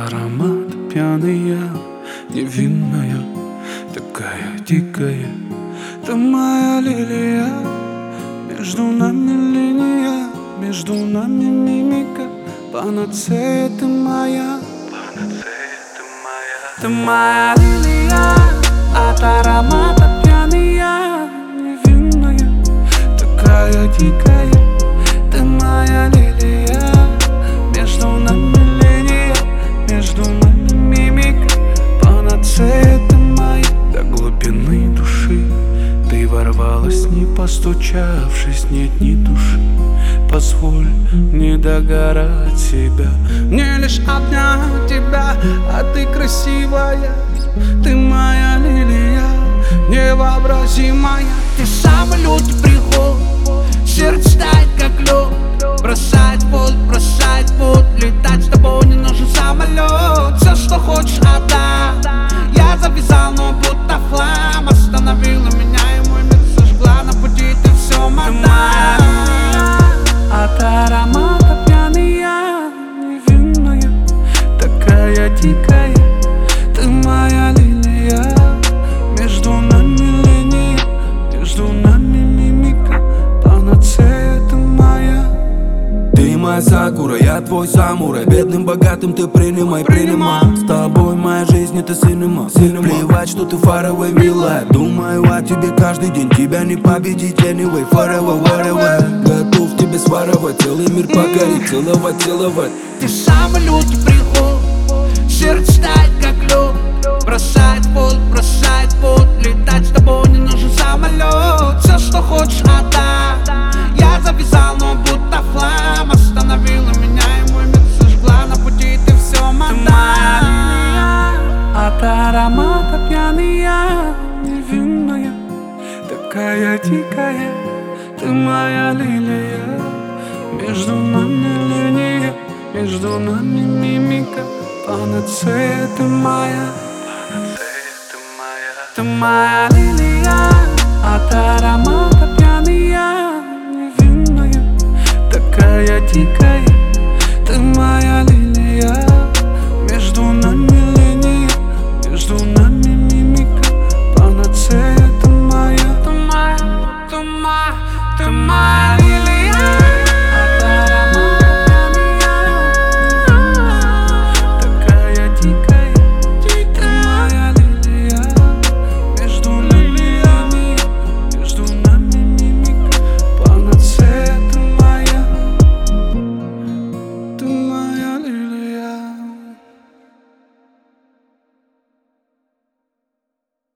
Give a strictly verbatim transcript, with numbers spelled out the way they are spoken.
аромат пьяная, невинная, такая дикая. Ты моя лилия, между нами линия, между нами мимика. Панацея ты моя, панацея ты моя. Ты моя лилия, от аромата пьяная, невинная, такая дикая. Ты моя лилия, между нами линия, между нами мимика. Панацея ты моя, до глубины души ты ворвалась, не постучавшись, нет ни души. Позволь не догорать себя, мне лишь обнять тебя, а ты красивая. Ты моя лилия, невообразимая. Ты самый лютый приход, сердце тает как лед. Бросать путь, бросать путь, летать с тобой не нужен самолет. Все, что хочешь, отдам. Я завязал, но будто флам остановила меня, и мой мир сожгла. На пути ты все мода. От аромата пьяная, невинная, такая дикая. Ты моя лилия, между нами линия, между нами мимика. Панацея ты моя. Ты моя сакура, я твой самурай. Бедным, богатым ты принимай, принимай. С тобой моя жизнь это синема. Плевать, что ты faraway, милая. Думаю о тебе каждый день, тебя не победить anyway. Forever, whatever. Готов тебе своровать, целый мир покорить, целовать, целовать. Ты самый лютый приход, сердце тает как лед. Бросать путь, бросать путь, летать с тобой не нужен самолет. Все, что хочешь, отдам. Я завязал, но будто флам остановила меня, и мой мир сожгла. На пути ты все мода. От аромата пьяная, невинная, такая дикая. Ты моя лилия, между нами линия, между нами мимика. Панацея ты моя, панацея ты моя. Ты моя лилия, от аромата пьяная, невинная, такая дикая. Ты моя лилия.